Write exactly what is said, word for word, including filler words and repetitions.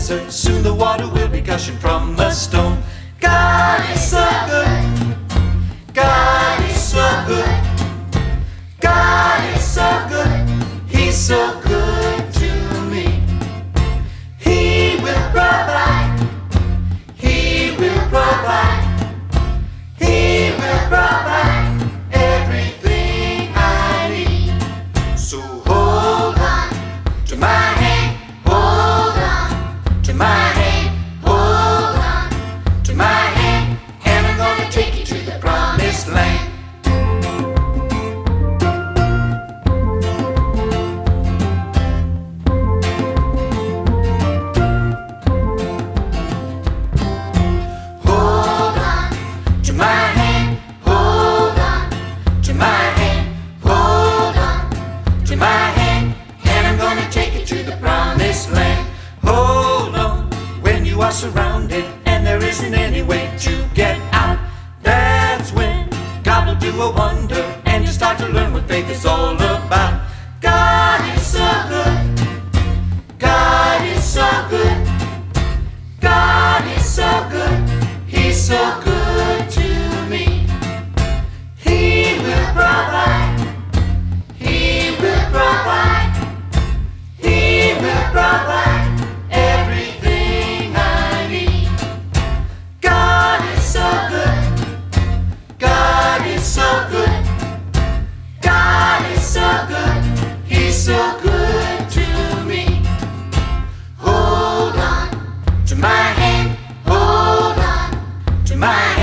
desert. Soon the water will be gushing from the stone. God is so good. God is so good. God is so good. He's so good to me. He will provide. He will provide. He will provide everything I need. So hold on to my hand. Hold on to my hand. Hold on to my hand. And I'm gonna take you to the promised land. Surrounded and there isn't any way to get out. That's when God will do a wonder and you start to learn what faith is all about. God is so good. God is so good. God is so good. He's so good to me. He will provide. He will provide. He will provide. So good to me. Hold on to my hand. Hold on to my hand.